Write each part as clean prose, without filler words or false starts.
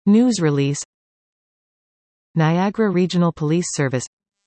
News release. Niagara Regional Police Service.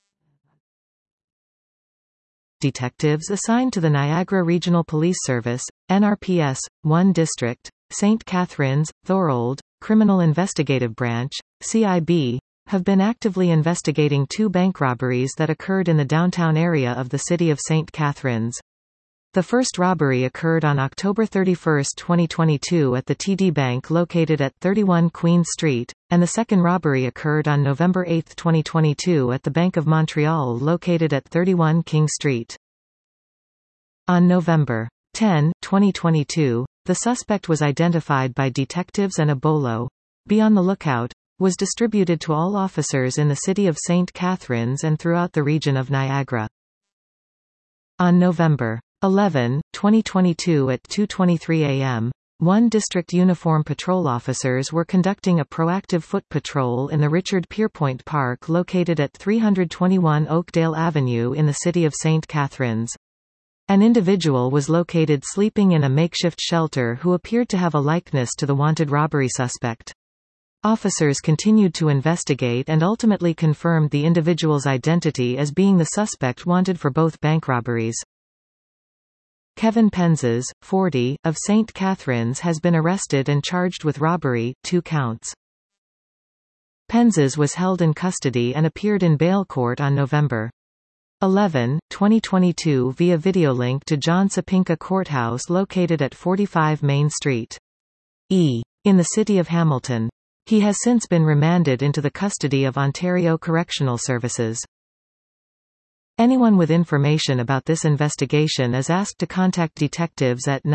Detectives assigned to the Niagara Regional Police Service, NRPS, 1 District, St. Catharines, Thorold, Criminal Investigative Branch, CIB, have been actively investigating 2 bank robberies that occurred in the downtown area of the city of St. Catharines. The first robbery occurred on October 31, 2022 at the TD Bank located at 31 Queen Street, and the second robbery occurred on November 8, 2022 at the Bank of Montreal located at 31 King Street. On November 10, 2022, the suspect was identified by detectives and a bolo, "Be on the lookout," was distributed to all officers in the city of St. Catharines and throughout the region of Niagara. On November 11, 2022 at 2:23 a.m., 1 District Uniform Patrol officers were conducting a proactive foot patrol in the Richard Pierpoint Park located at 321 Oakdale Avenue in the city of St. Catharines. An individual was located sleeping in a makeshift shelter who appeared to have a likeness to the wanted robbery suspect. Officers continued to investigate and ultimately confirmed the individual's identity as being the suspect wanted for both bank robberies. Kevin Penzes, 40, of St. Catharines has been arrested and charged with robbery, 2 counts. Penzes was held in custody and appeared in bail court on November 11, 2022 via videolink to John Sapinka Courthouse located at 45 Main Street, in the city of Hamilton. He has since been remanded into the custody of Ontario Correctional Services. Anyone with information about this investigation is asked to contact detectives at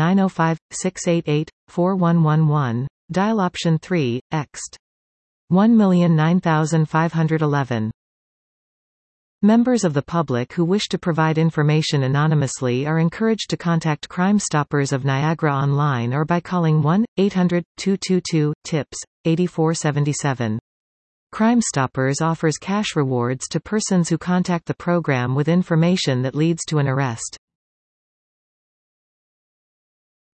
905-688-4111, dial option 3, ext. 1,009,511. Members of the public who wish to provide information anonymously are encouraged to contact Crime Stoppers of Niagara online or by calling 1-800-222-TIPS, 8477. Crime Stoppers offers cash rewards to persons who contact the program with information that leads to an arrest.